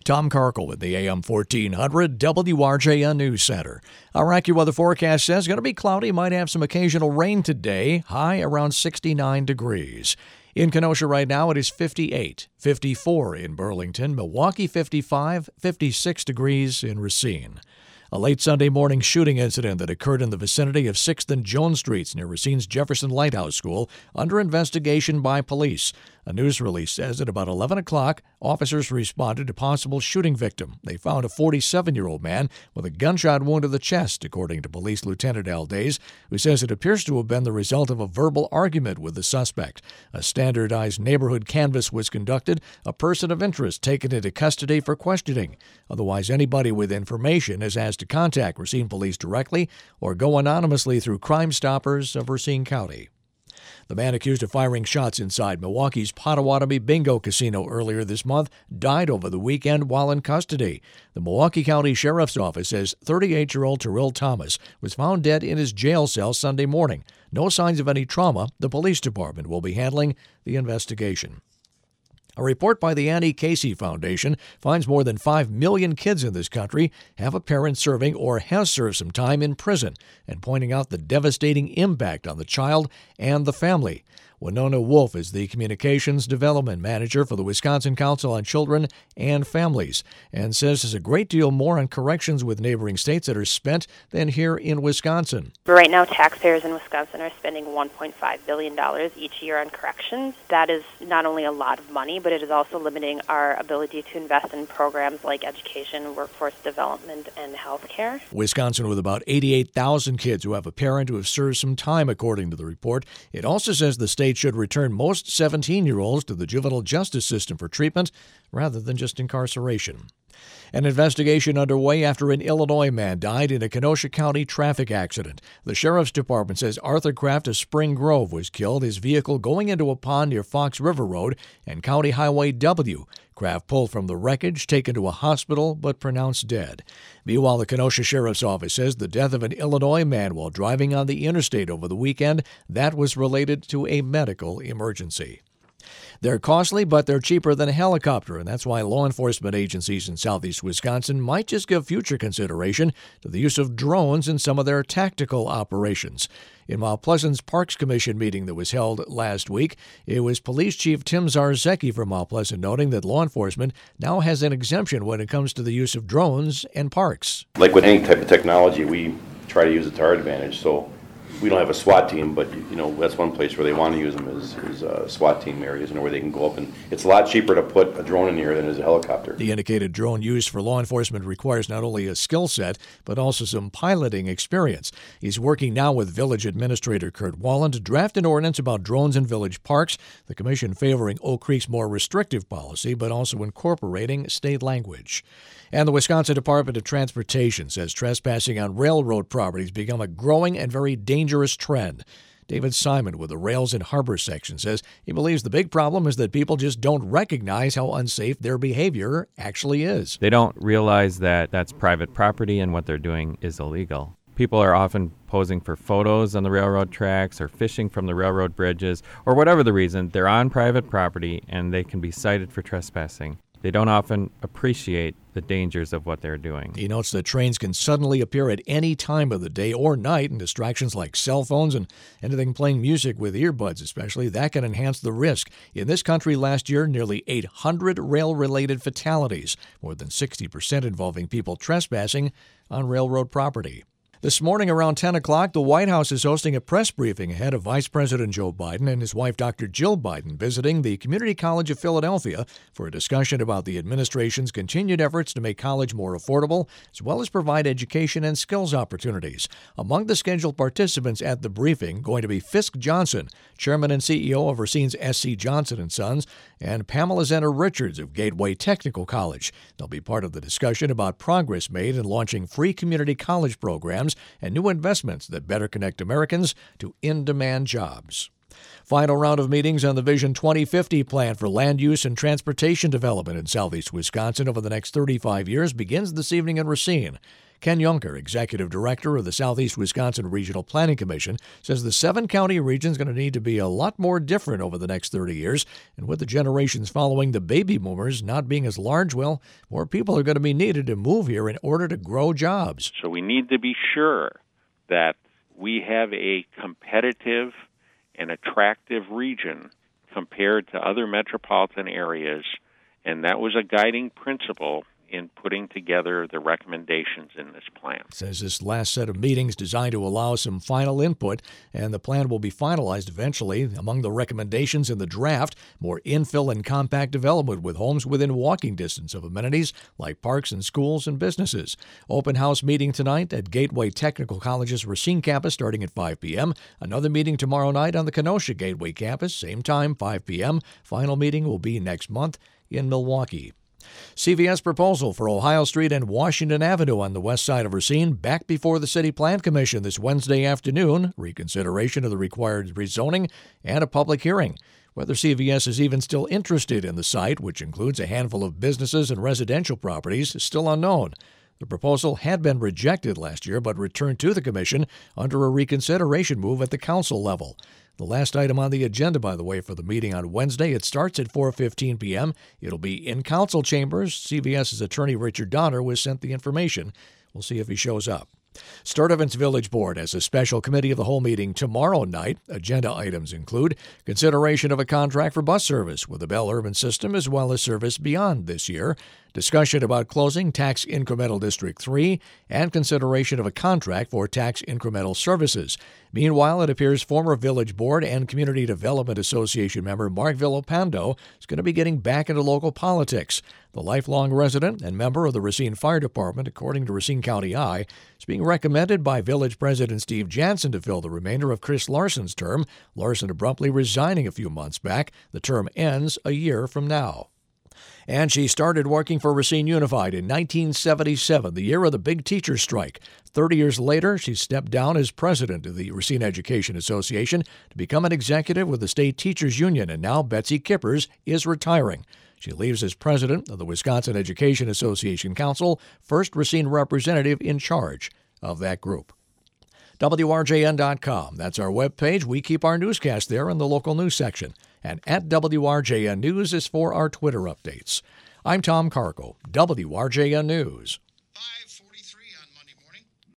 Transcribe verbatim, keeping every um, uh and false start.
Tom Karkel with the A M fourteen hundred W R J N News Center. Our AccuWeather forecast says it's going to be cloudy, might have some occasional rain today, high around sixty-nine degrees. In Kenosha right now, it is fifty-eight, fifty-four in Burlington, Milwaukee fifty-five, fifty-six degrees in Racine. A late Sunday morning shooting incident that occurred in the vicinity of sixth and Jones Streets near Racine's Jefferson Lighthouse School under investigation by police. A news release says at about eleven o'clock, officers responded to possible shooting victim. They found a forty-seven-year-old man with a gunshot wound to the chest, according to Police Lieutenant Al Days, who says it appears to have been the result of a verbal argument with the suspect. A standardized neighborhood canvass was conducted, a person of interest taken into custody for questioning. Otherwise, anybody with information is asked to contact Racine Police directly or go anonymously through Crime Stoppers of Racine County. The man accused of firing shots inside Milwaukee's Potawatomi Bingo Casino earlier this month died over the weekend while in custody. The Milwaukee County Sheriff's Office says thirty-eight-year-old Terrell Thomas was found dead in his jail cell Sunday morning. No signs of any trauma. The police department will be handling the investigation. A report by the Annie Casey Foundation finds more than five million kids in this country have a parent serving or has served some time in prison, and pointing out the devastating impact on the child and the family. Winona Wolf is the Communications Development Manager for the Wisconsin Council on Children and Families, and says there's a great deal more on corrections with neighboring states that are spent than here in Wisconsin. Right now, taxpayers in Wisconsin are spending one point five billion dollars each year on corrections. That is not only a lot of money, but it is also limiting our ability to invest in programs like education, workforce development, and health care. Wisconsin with about eighty-eight thousand kids who have a parent who has served some time, according to the report. It also says the state should return most seventeen-year-olds to the juvenile justice system for treatment rather than just incarceration. An investigation underway after an Illinois man died in a Kenosha County traffic accident. The Sheriff's Department says Arthur Kraft of Spring Grove was killed, his vehicle going into a pond near Fox River Road and County Highway W. Kraft pulled from the wreckage, taken to a hospital, but pronounced dead. Meanwhile, the Kenosha Sheriff's Office says the death of an Illinois man while driving on the interstate over the weekend, that was related to a medical emergency. They're costly, but they're cheaper than a helicopter, and that's why law enforcement agencies in southeast Wisconsin might just give future consideration to the use of drones in some of their tactical operations. In Mount Pleasant's Parks Commission meeting that was held last week, it was Police Chief Tim Zarzecki from Mount Pleasant noting that law enforcement now has an exemption when it comes to the use of drones and parks. Like with any type of technology, we try to use it to our advantage. So we don't have a SWAT team, but you know that's one place where they want to use them is, is uh, SWAT team areas, you know, where they can go up, and it's a lot cheaper to put a drone in the air than it is a helicopter. The indicated drone used for law enforcement requires not only a skill set, but also some piloting experience. He's working now with Village Administrator Kurt Wallen to draft an ordinance about drones in village parks, the commission favoring Oak Creek's more restrictive policy, but also incorporating state language. And the Wisconsin Department of Transportation says trespassing on railroad property has become a growing and very dangerous trend. David Simon with the Rails and Harbor section says he believes the big problem is that people just don't recognize how unsafe their behavior actually is. They don't realize that that's private property and what they're doing is illegal. People are often posing for photos on the railroad tracks or fishing from the railroad bridges, or whatever the reason, they're on private property and they can be cited for trespassing. They don't often appreciate the dangers of what they're doing. He notes that trains can suddenly appear at any time of the day or night, and distractions like cell phones and anything playing music with earbuds especially, that can enhance the risk. In this country last year, nearly eight hundred rail-related fatalities, more than sixty percent involving people trespassing on railroad property. This morning around ten o'clock, the White House is hosting a press briefing ahead of Vice President Joe Biden and his wife, Doctor Jill Biden, visiting the Community College of Philadelphia for a discussion about the administration's continued efforts to make college more affordable, as well as provide education and skills opportunities. Among the scheduled participants at the briefing going to be Fisk Johnson, Chairman and C E O of Racine's S C Johnson and Sons, and Pamela Zenner Richards of Gateway Technical College. They'll be part of the discussion about progress made in launching free community college programs and new investments that better connect Americans to in-demand jobs. Final round of meetings on the Vision twenty fifty plan for land use and transportation development in southeast Wisconsin over the next thirty-five years begins this evening in Racine. Ken Junker, Executive Director of the Southeast Wisconsin Regional Planning Commission, says the seven-county region is going to need to be a lot more different over the next thirty years. And with the generations following the baby boomers not being as large, well, more people are going to be needed to move here in order to grow jobs. So we need to be sure that we have a competitive and attractive region compared to other metropolitan areas, and that was a guiding principle in putting together the recommendations in this plan. Says this last set of meetings designed to allow some final input, and the plan will be finalized eventually. Among the recommendations in the draft, more infill and compact development with homes within walking distance of amenities like parks and schools and businesses. Open house meeting tonight at Gateway Technical College's Racine campus starting at five p.m. Another meeting tomorrow night on the Kenosha Gateway campus, same time, five p.m. Final meeting will be next month in Milwaukee. C V S proposal for Ohio Street and Washington Avenue on the west side of Racine back before the City Plan Commission this Wednesday afternoon, reconsideration of the required rezoning, and a public hearing. Whether C V S is even still interested in the site, which includes a handful of businesses and residential properties, is still unknown. The proposal had been rejected last year but returned to the Commission under a reconsideration move at the council level. The last item on the agenda, by the way, for the meeting on Wednesday, it starts at four fifteen p.m. It'll be in council chambers. CVS's attorney Richard Donner was sent the information. We'll see if he shows up. Sturtevant's Village Board has a special committee of the whole meeting tomorrow night. Agenda items include consideration of a contract for bus service with the Bell Urban System as well as service beyond this year, discussion about closing Tax Incremental District three, and consideration of a contract for tax incremental services. Meanwhile, it appears former Village Board and Community Development Association member Mark Villapando is going to be getting back into local politics. The lifelong resident and member of the Racine Fire Department, according to Racine County Eye, is being recommended by Village President Steve Jansen to fill the remainder of Chris Larson's term, Larson abruptly resigning a few months back. The term ends a year from now. And she started working for Racine Unified in nineteen seventy-seven, the year of the big teacher strike. Thirty years later, she stepped down as president of the Racine Education Association to become an executive with the State Teachers Union, and now Betsy Kippers is retiring. She leaves as president of the Wisconsin Education Association Council, first Racine representative in charge of that group. W R J N dot com. That's our webpage. We keep our newscast there in the local news section. And at W R J N News is for our Twitter updates. I'm Tom Carco, W R J N News.